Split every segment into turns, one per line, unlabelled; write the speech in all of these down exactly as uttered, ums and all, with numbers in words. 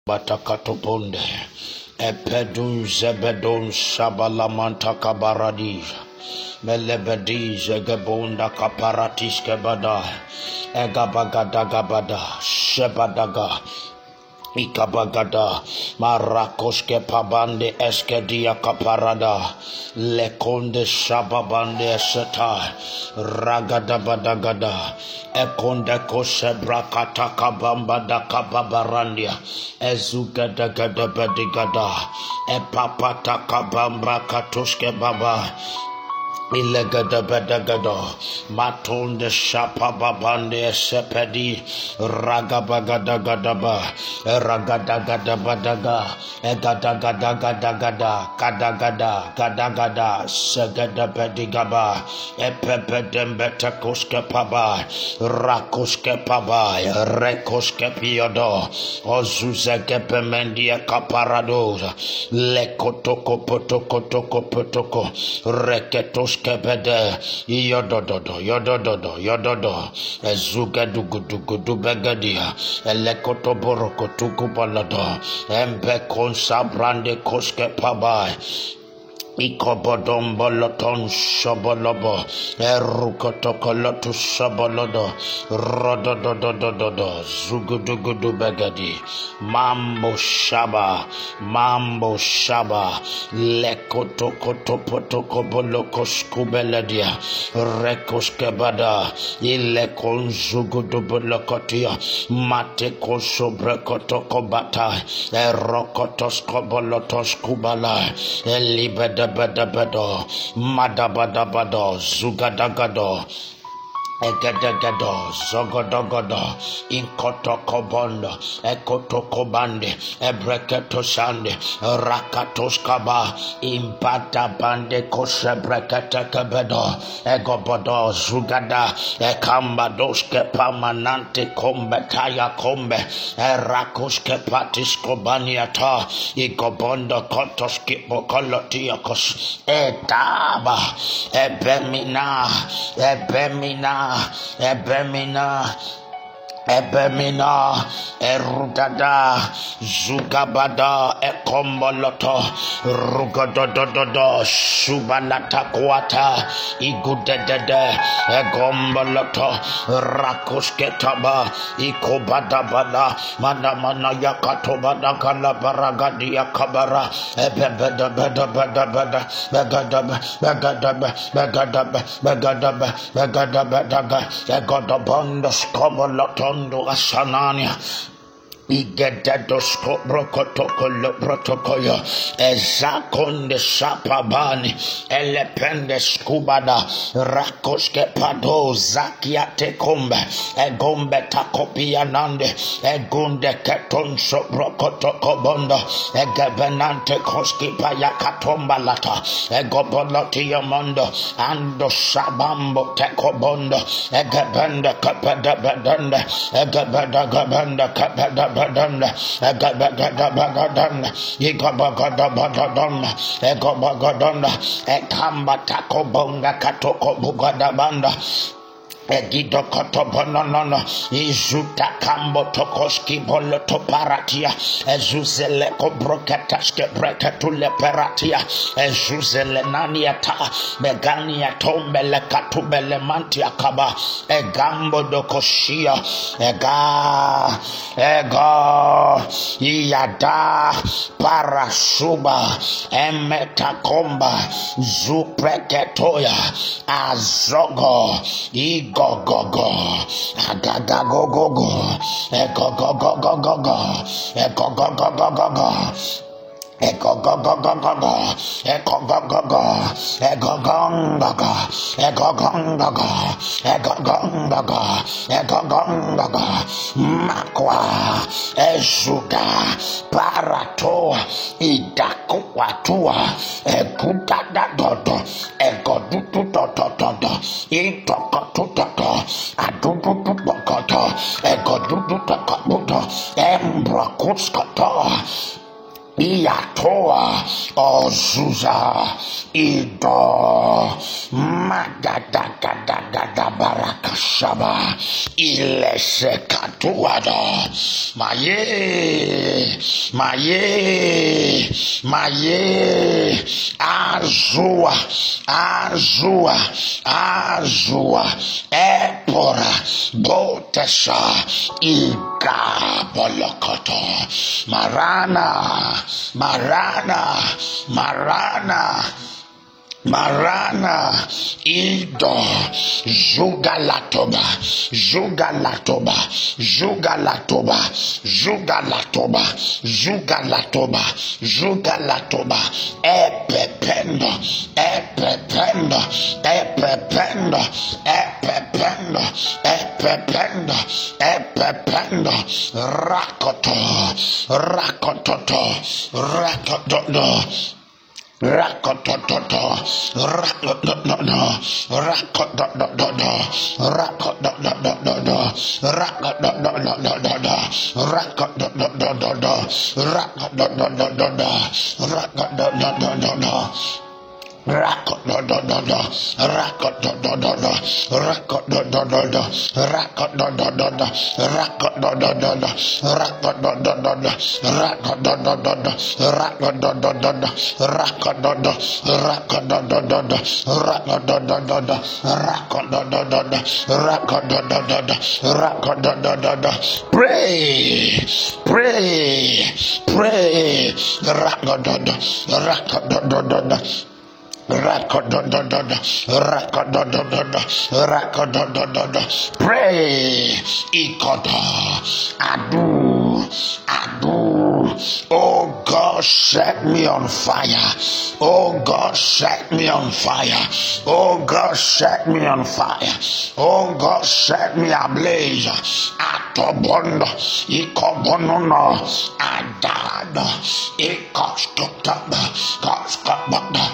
Batakatoponde Epedun Zebedon Shabalamanta Kabaradija Melebedija Gebonda Kaparatis Kebada Egabagada Shebadaga Ikabagada Marakoske Pabande Eskedia Kaparada Lekonde Shababande Seta Ragadabadagada Ekonde Kosebra Katakabamba da Kababarandia Ezugadagadabadigada Epapata Kabambra Katuske Baba Ilegadabadagado Matonde Shapababande Sepedi Ragabagadagadaba Ragadagadabadaga Egadagadagada Kadagada Kadagada Segadabadigaba Epepedembeta Koske Paba Rakoske Paba Rekoske Piodo Ozuzegepemendia Caparadosa Lekotoko Potoko Toko Potoko Reketos Kebede yodododo yodododo yododo ezuga dugudugudu begadia elekoto boroko tukubalado embe konsa brande koske pabai Ikobodom boloton shabolobo erukotokolotu shabolodo rodododododo zugudugudu begadi mambo shaba mambo shaba lekotokotopotokobolokoskubeledia rekoskebada ilekon zugudubolokotia matekosobrekotokobata erokotoskobolotoskubala elibeda Badabado, Madabadabado, Zugadagado, Egadagado, Zogodogodo, Inkotokobondo, Ekotokobande, Ebreketosande, Rakatoskaba, Impata Bande Kosebreketakabedo, Egobodo, Zugada, Ekambadoske Pamanante Kombetaya Kombe, Erakoske Patiskobaniata, Igobondo Kotoski Bokolotiakos, Etaba, Ebemina, Ebemina. Ebemina Ebemina Erudada Zugabada Ekomboloto Rugododododo Subalata Kuata Igudedede Egomboloto Rakosketaba Ikobadabada Manamana Yakatobada Kalabaragadia Kabara Ebebedabedabedabeda Begadaba Begadaba Begadaba Begadaba Begadaba Egodobondos Koboloto Ndo asanania Igedadosko brokotokolo protokoyo ezakonde sapabani elepende skubada rakoske pado zakiate kombe egombe takopia nande egunde ketonso brokotokobondo egebenante koski paya katomba lata egoboloti yamondo ando sabambo tekobondo egebende kapeda bedende egebeda gabenda kapeda Badanda, Egabagada, Igabagada, Egabagada, Ekamba Takobonga Katoko Bugadabanda. Egido kotobononono izuta kambo tokoski boloto paratia ezuzele kobrokataske brekatule paratia ezuzele naniata megania tombele katubele mantia kaba egambo dokoshia ega ega iada parasuba emetakomba zupreketoya azogo i Go go go, agaga go go go, go go go go go go, go go go go go go. Eko go go go go go, eko go go go, eko gong go go, eko gong go go, eko gong go go, eko gong go go. Makwa, ezuga, parato, idakuatua, ekuta da dodo, eko dutu dodo dodo, itoko tutoto, adudu tutokoto, eko dudu tutokoto, embrokuskoto. Iatoa Ozuza Ido Magadagada Barakashaba Ilesekatuada Maye Maye Maye Azua Azua Azua Epora Botesa Iga Bolokoto Marana Marana, Marana, Marana, Ido, Jugalatoba, Jugalatoba, Jugalatoba, Jugalatoba, Jugalatoba, Jugalatoba, Epependo, Epependo, Epependo, Epependo, Epependo, Epependo, Rakoto, Rakototo, Rakototo. Rakototo, rakototo, rakototo, rakototo, rakototo, rakototo, rakototo, Rakodododo, rakodododo, rakodododo, rakodododo, rakodododo, rakodododo, rakodododo, rakodododo, rakododo, rakodododo, rakodododo, rakodododo, rakodododo, rakodododo. Pray, pray, pray, rakododo, rakodododo. Rakododododo, rakododododo, rakododododo. Pray, Ikodo, Adu, Adu. Oh God, set me on fire. Oh God, set me on fire. Oh God, set me on fire. Oh God, set me ablaze. Atobondo, Ikobonono, Adado, Ikostotada, Koskabada,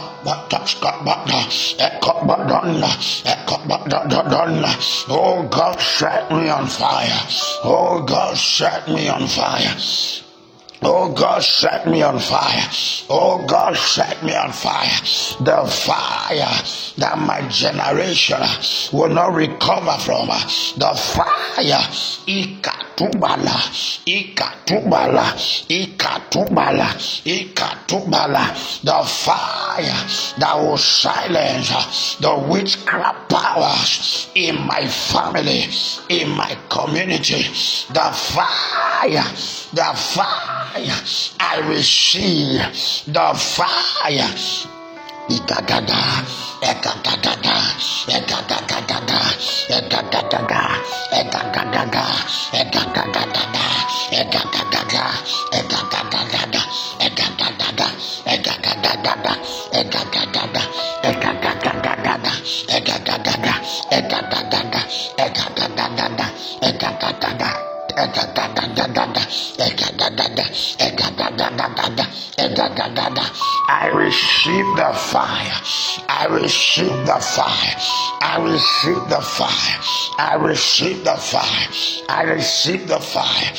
Oh God, set me on fire. Oh God, set me on fire. Oh God, set me on fire. Oh God, set me on fire. The fire that my generation will not recover from. The fire. Ikatubala. Ikatubala. Ikatubala. Ikatubala. The fire that will silence the witchcraft powers in my family, in my community. The fire. The fire. I receive the fire. Igagada, egagada, egagada, egagada, egagada, egagada, egagada, egagada, egagada, egagada, egagada, egagada, egagada, egagada, egagada, egagada. I receive the fire. I receive the fire. I receive the fire. I receive the fire. I receive the fire.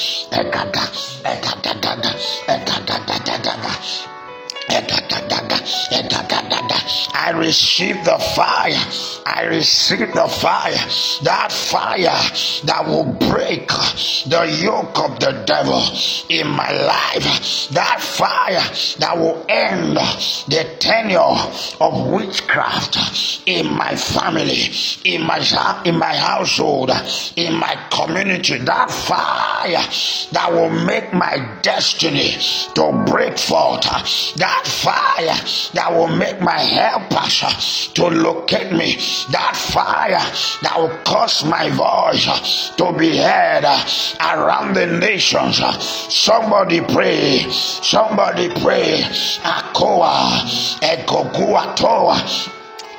I receive the fire. I receive the fire. That fire that will break the yoke of the devil in my life. That fire that will end the tenure of witchcraft in my family, in my in my household, in my community. That fire that will make my destiny to break forth. That fire that will make my helpers to locate me. That fire that will cause my voice to be heard around the nations. Somebody pray. Somebody pray. Akoa, Ekokua Toa.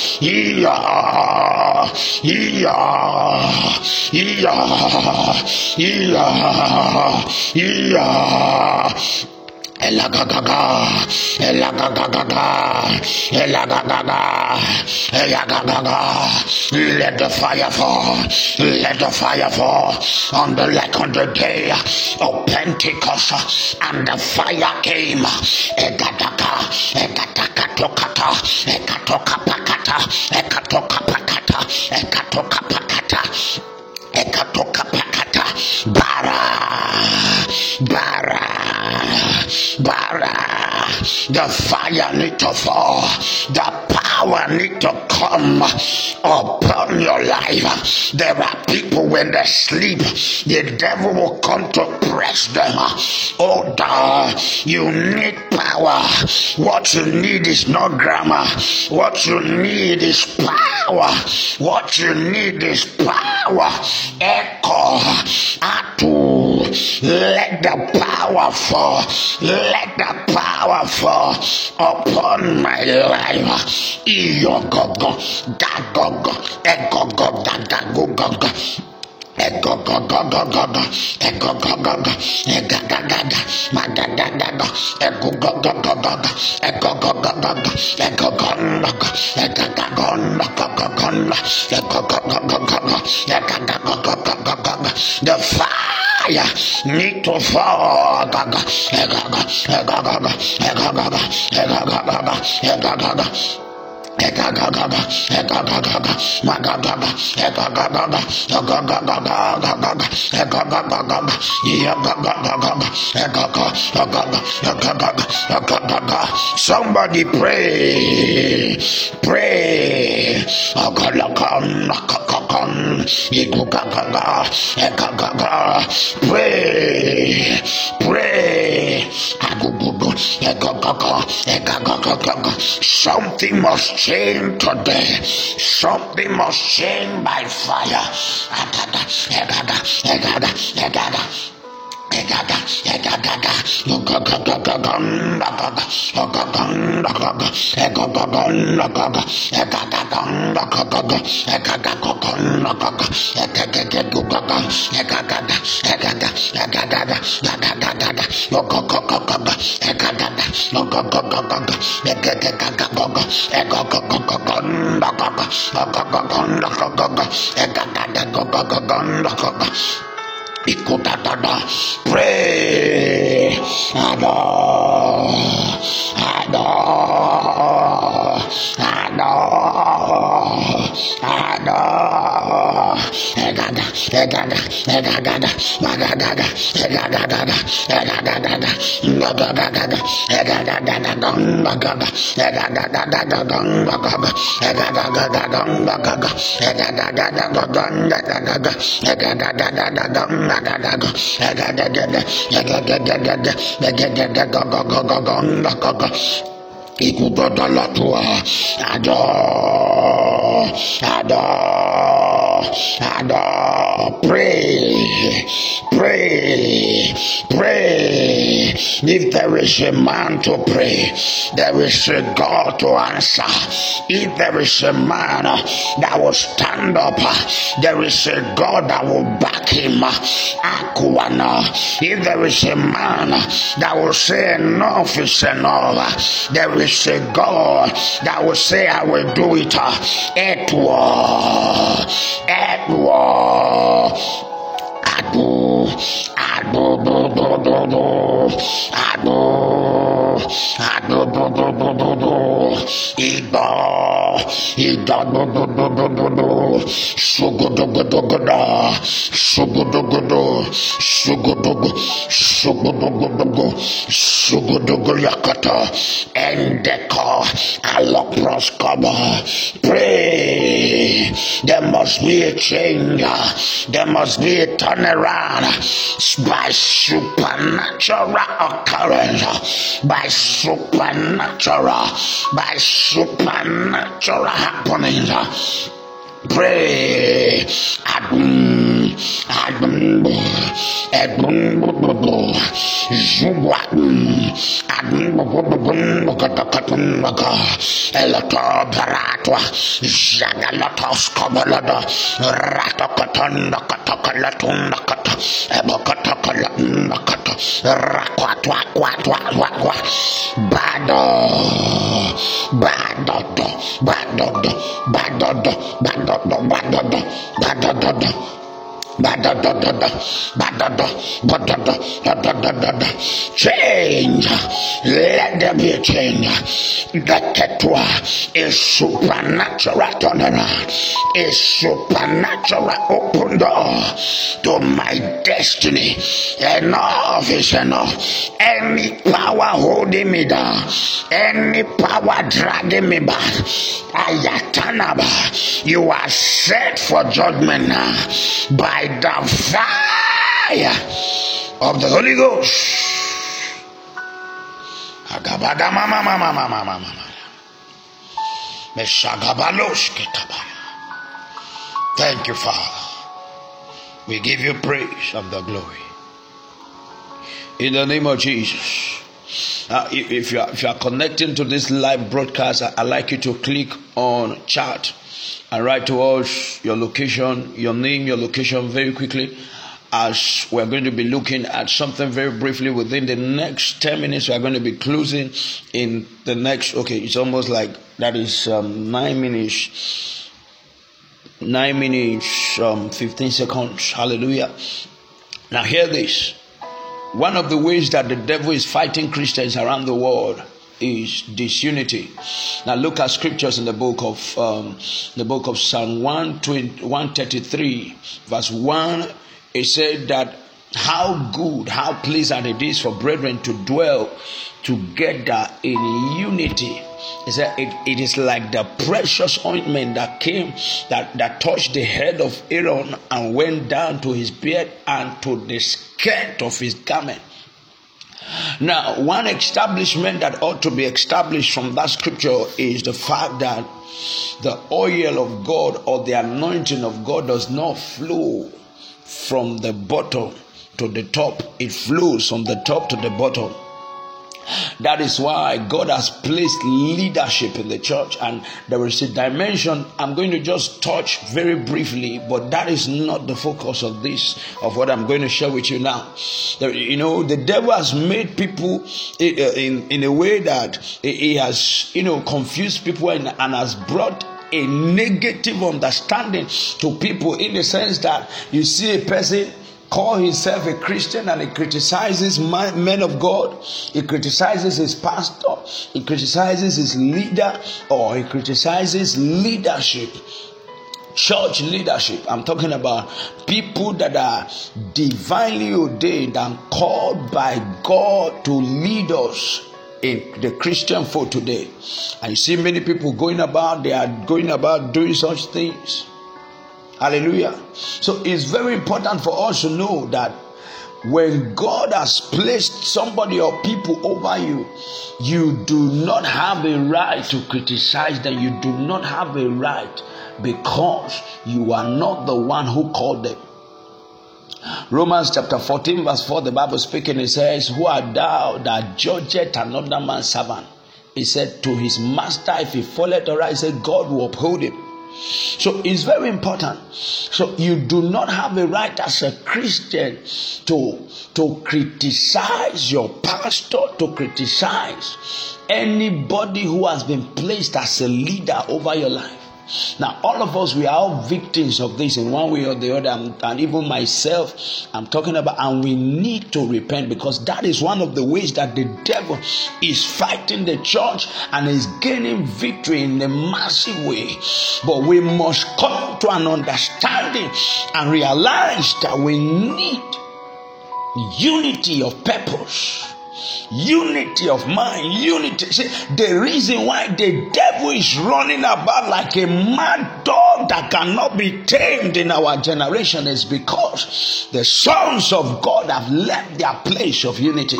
yeah, yeah, yeah, yeah, yeah. Elagagaga, elagagaga, elagagaga, elagagaga. Let the fire fall, let the fire fall on the like on the day of Pentecost, and the fire came. Egadaga, egadaka tokata, ekatoka pakata, ekatoka pakata, ekatoka pakata, ekatoka pakata, bara, bara. Bara, the fire need to fall, the power need to come upon your life. There are people when they sleep, the devil will come to press them. Oh, God, you need power. What you need is not grammar. What you need is power. What you need is power. Echo, Atu. Let the power fall. Let the power fall upon my life. Iyogogo, dagogo, egogo, dagagogo. Ego go go go go go, ego go go go, ega ga ga ga, ma ga ga ga ga, ego go go go go go, ego go go go go, ego go go go, ega ga go go go go go, ego go go go go go, ega ga go go go go go. The fire need to fall, ga ga, ega ga, ega ga ga, ega ga ga, ega ga ga, ega ga ga. Ega ga ga ga, ega ga ga ga, ma ga ga ga, ega ga ga ga, ega ga ga ga ga ga ga, ega ga ga ga ga, ya ga ga ga ga ga, ega ga, ega ga, ega ga ga, ega ga ga. Somebody pray, pray. Aga la ga na ga ga ga, ego ga ga ga, ega ga ga. Pray, pray. Agu gu gu, ega ga ga, ega ga ga ga ga. Something must change today. Something must change by fire. Egada, egada, egada, egada. Egada, egada, egada, pray, adore, adore, adore, adore. Egada, egada, egada, magada, egada, egada, magada, egada, magada, egada, magada, pray, pray, pray. If there is a man to pray, there is a God to answer. If there is a man that will stand up, there is a God that will back him. If there is a man that will say enough is enough, there is a God that will say I will do it. Edward, Edward, Adu, Adu, do, do, do, do, Adu, Adu, do, do, do, do, do, Ida, Ida, do, do, do, do, do, do, Suguduguduguda, Sugudugudu, Sugudugu, Sugudugudugu, Sugudugu Yakata, Endeko, Aloproskaba. Pray. There must be a change. There must be a turnaround by supernatural occurrence, by supernatural, by supernatural happenings. Pray. Adum, Adumbo, Edumbo, Zubwa, Adumbo, Katakatumaka, Elato Paratwa, Zagalatos Kabalada, Ratakatanda Katakalatunda Kata, Ebokatakalatunda Kata, Rakwatwa, Kwatwa, Wakwa, Bado, Bado, Bado, Bado, Bado, Bado, Bado, Bado, change. Let there be a change. That ketwa is supernatural turnaround. A supernatural open door to my destiny. Enough is enough. Any power holding me down, any power dragging me back, Ayatanaba, you are set for judgment now by the fire of the Holy Ghost. Thank you, Father. We give you praise of the glory. In the name of Jesus. Uh, if, if, you are, if you are connecting to this live broadcast, I, I'd like you to click on chat and write to us your location, your name, your location very quickly, as we're going to be looking at something very briefly within the next ten minutes. We're going to be closing in the next, okay, it's almost like that is um, nine minutes, nine minutes, um, fifteen seconds. Hallelujah. Now hear this. One of the ways that the devil is fighting Christians around the world is disunity. Now look at scriptures in the book of um, the book of Psalm one thirty-three, verse one. It said that how good, how pleasant it is for brethren to dwell together in unity. It said it, it is like the precious ointment that came that, that touched the head of Aaron and went down to his beard and to the skirt of his garment. Now, one establishment that ought to be established from that scripture is the fact that the oil of God or the anointing of God does not flow from the bottom to the top. It flows from the top to the bottom. That is why God has placed leadership in the church, and there is a dimension I'm going to just touch very briefly, but that is not the focus of this, of what I'm going to share with you now. You know, the devil has made people in, in a way that he has, you know, confused people and, and has brought a negative understanding to people, in the sense that you see a person call himself a Christian and he criticizes men of God, he criticizes his pastor, he criticizes his leader, or he criticizes leadership, church leadership. I'm talking about people that are divinely ordained and called by God to lead us in the Christian for today. And you see many people going about, they are going about doing such things. Hallelujah. So it's very important for us to know that when God has placed somebody or people over you, you do not have a right to criticize them. You do not have a right, because you are not the one who called them. Romans chapter fourteen verse four, the Bible speaking, it says, who art thou that judgest another man's servant? He said, to his master, if he falleth aright, he said, God will uphold him. So it's very important. So you do not have a right as a Christian to, to criticize your pastor, to criticize anybody who has been placed as a leader over your life. Now, all of us, we are all victims of this in one way or the other, and, and even myself, I'm talking about, and we need to repent, because that is one of the ways that the devil is fighting the church and is gaining victory in a massive way. But we must come to an understanding and realize that we need unity of purpose, unity of mind, unity. See, the reason why the devil is running about like a mad dog that cannot be tamed in our generation is because the sons of God have left their place of unity.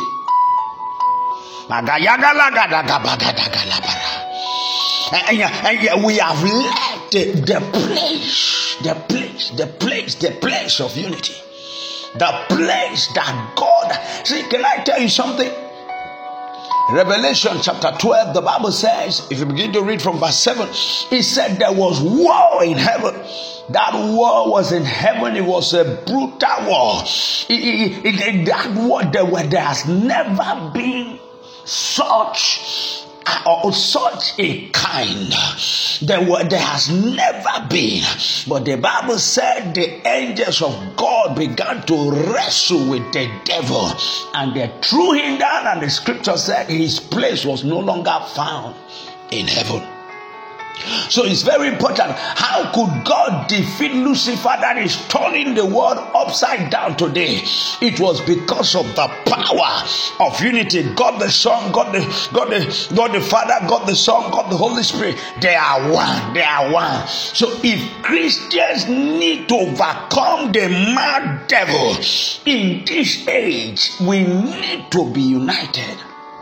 And, and, and we have left the, the place, the place, the place, the place of unity. The place that God. See, can I tell you something? Revelation chapter twelve, the Bible says, if you begin to read from verse seven, it said there was war in heaven. That war was in heaven. It was a brutal war. It, it, it, that war, there, were, there has never been such or such a kind. There were, there has never been. But the Bible said the angels of God began to wrestle with the devil, and they threw him down, and the scripture said his place was no longer found in heaven. So it's very important. How could God defeat Lucifer that is turning the world upside down today? It was because of the power of unity. God the Son, God the God the God the Father, God the Son, God the Holy Spirit. They are one. They are one. So if Christians need to overcome the mad devil in this age, we need to be united.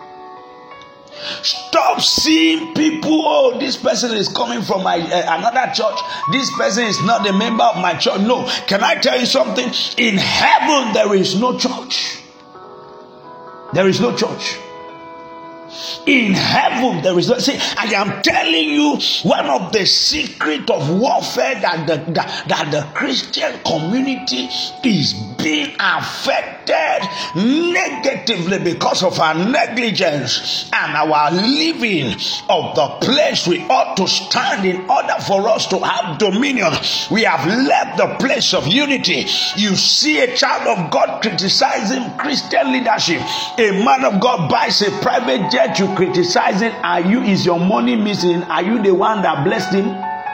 Stop seeing people, oh, this person is coming from my uh, another church. This person is not a member of my church. No, can I tell you something? In heaven, there is no church. There is no church. In heaven, there is no. See, I am telling you, one of the secret of warfare that the that, that the Christian community is being affected negatively because of our negligence and our living of the place we ought to stand in order for us to have dominion. We have left the place of unity. You see a child of God criticizing Christian leadership. A man of God buys a private jet. You criticizing, are you, is your money missing? Are you the one that blessed him?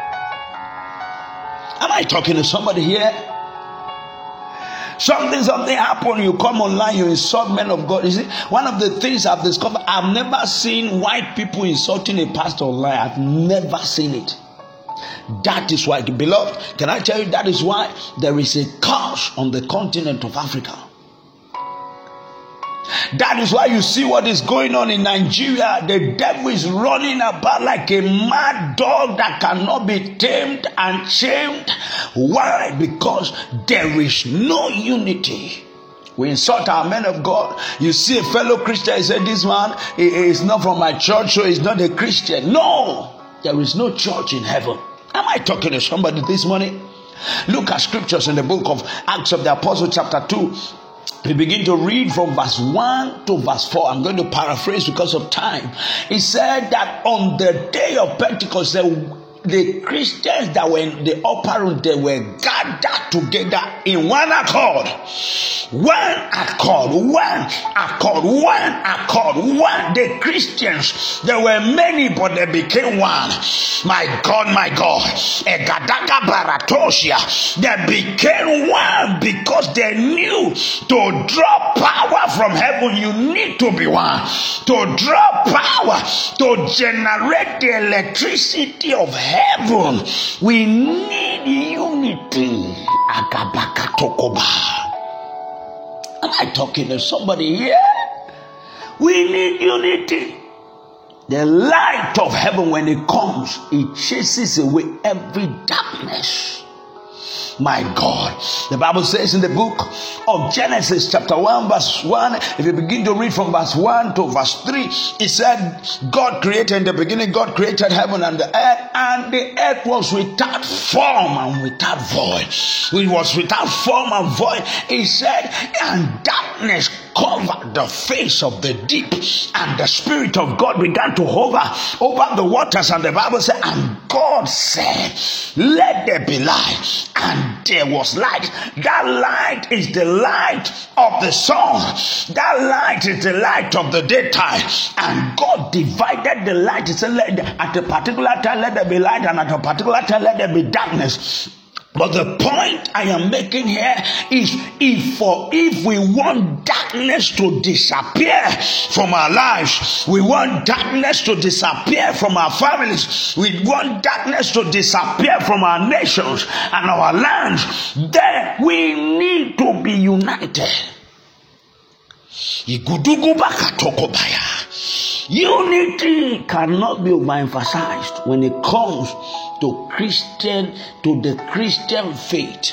Am I talking to somebody here? Something, something happened, you come online, you insult men of God. You see, one of the things I've discovered, I've never seen white people insulting a pastor online. I've never seen it. That is why, beloved, can I tell you, that is why there is a curse on the continent of Africa. That is why you see what is going on in Nigeria. The devil is running about like a mad dog that cannot be tamed and chained. Why? Because there is no unity. We insult our men of God. You see a fellow Christian, you say, this man is not from my church, so he's not a Christian. No, there is no church in heaven. Am I talking to somebody this morning? Look at scriptures in the book of Acts of the Apostle chapter two. We begin to read from verse one to verse four. I'm going to paraphrase because of time. He said that on the day of Pentecost, the, the Christians that were in the upper room, they were gathered together in one accord. One accord, one accord, one accord, one. The Christians, there were many, but they became one. My God, my God. Egadaga Baratosia. They became one because they knew to draw power from heaven, you need to be one. To draw power, to generate the electricity of heaven, we need unity. Agabaka Tokoba. Am I talking to somebody here? We need unity. The light of heaven, when it comes, it chases away every darkness. My God. The Bible says in the book of Genesis chapter one verse one, if you begin to read from verse one to verse three, it said God created, in the beginning God created heaven and the earth, and the earth was without form and without void. It was without form and void. He said, and darkness covered the face of the deep, and the Spirit of God began to hover over the waters. And the Bible said, and God said, let there be light, and there was light. That light is the light of the sun. That light is the light of the daytime. And God divided the light. He said, let, at a particular time let there be light, and at a particular time let there be darkness. But the point I am making here is, if for if we want darkness to disappear from our lives, we want darkness to disappear from our families, we want darkness to disappear from our nations and our lands, then we need to be united. Unity cannot be overemphasized when it comes to Christian, to the Christian faith.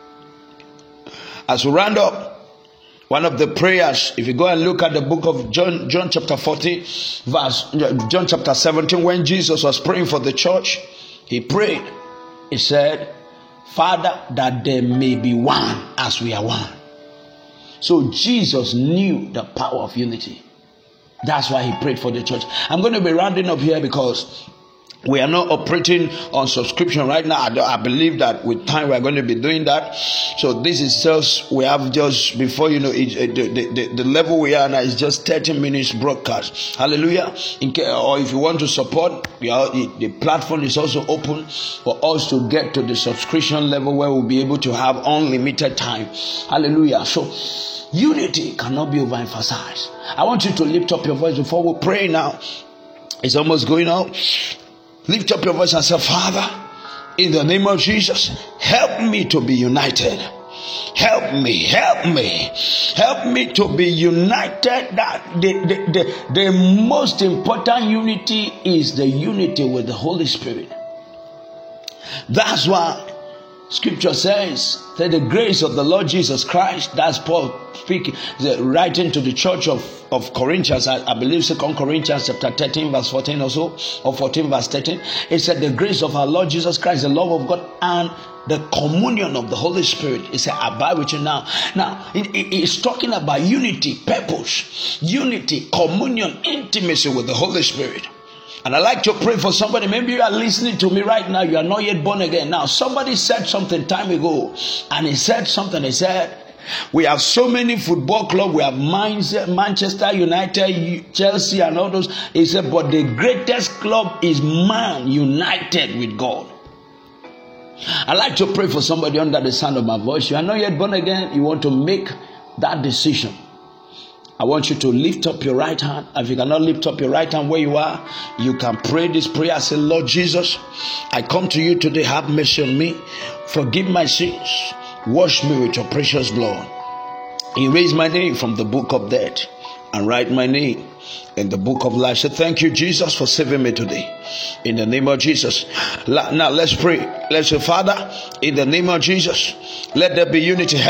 As we round up, one of the prayers, if you go and look at the book of John, John chapter fourteen, verse John chapter seventeen, when Jesus was praying for the church, he prayed. He said, Father, that there may be one as we are one. So Jesus knew the power of unity. That's why he prayed for the church. I'm going to be rounding up here because we are not operating on subscription right now. I, I believe that with time we are going to be doing that. So this is just, we have just, before you know, it, the, the, the level we are now is just thirty minutes broadcast. Hallelujah. In case, or if you want to support, we are, the platform is also open for us to get to the subscription level where we'll be able to have unlimited time. Hallelujah. So unity cannot be overemphasized. I want you to lift up your voice before we pray now. It's almost going out. Lift up your voice and say, Father, in the name of Jesus, help me to be united. Help me, help me, help me to be united. That the, the, the, the most important unity is the unity with the Holy Spirit. That's why Scripture says that the grace of the Lord Jesus Christ, that's Paul speaking, writing to the church of, of Corinthians, I, I believe Second Corinthians chapter thirteen verse fourteen or so, or fourteen verse thirteen. It said the grace of our Lord Jesus Christ, the love of God, and the communion of the Holy Spirit. It said abide with you now. Now, it, it, it's talking about unity, purpose, unity, communion, intimacy with the Holy Spirit. And I like to pray for somebody. Maybe you are listening to me right now. You are not yet born again. Now, somebody said something time ago, and he said something. He said, we have so many football clubs. We have Manchester United, Chelsea, and all those. He said, but the greatest club is man united with God. I like to pray for somebody under the sound of my voice. You are not yet born again. You want to make that decision. I want you to lift up your right hand. If you cannot lift up your right hand where you are, you can pray this prayer. Say, Lord Jesus, I come to you today. Have mercy on me. Forgive my sins. Wash me with your precious blood. Erase my name from the book of death and write my name in the book of life. Say, thank you, Jesus, for saving me today. In the name of Jesus. Now let's pray. Let's say, Father, in the name of Jesus, let there be unity.